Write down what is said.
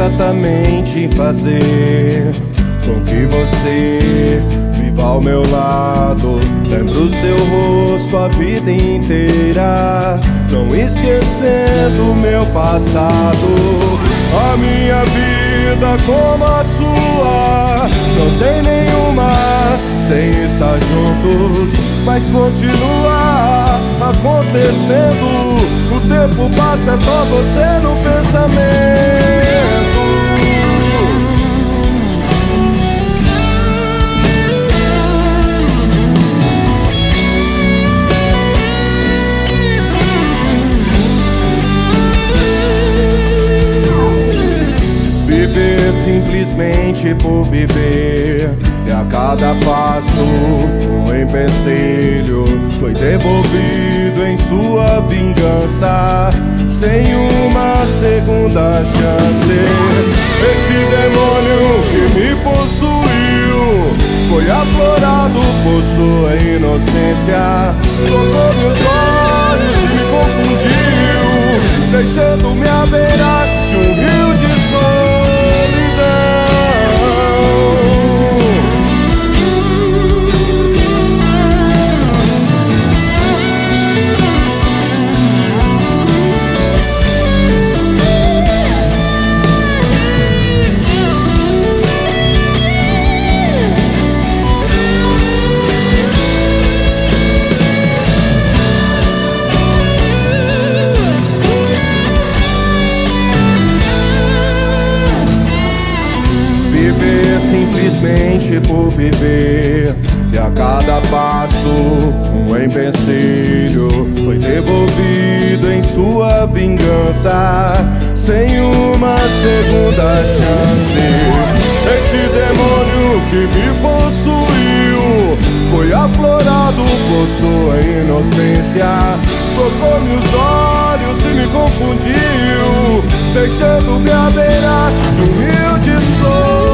exatamente em fazer com que você viva ao meu lado. Lembro seu rosto a vida inteira, não esquecendo meu passado. A minha vida como a sua não tem nenhuma sem estar juntos, mas continua acontecendo. O tempo passa, é só você no pensamento. Viver simplesmente por viver, e a cada passo um empecilho foi devolvido em sua vingança, sem uma segunda chance. Esse demônio que me possuiu foi aflorado por sua inocência. Tocou meus olhos e me confundiu, deixando-me à beira de um rio de solidão. Viver simplesmente por viver, e a cada passo um empecilho foi devolvido em sua vingança, sem uma segunda chance. Esse demônio que me possuiu foi aflorado por sua inocência. Tocou-me os olhos e me confundiu, deixando-me à beira de um rio de sol.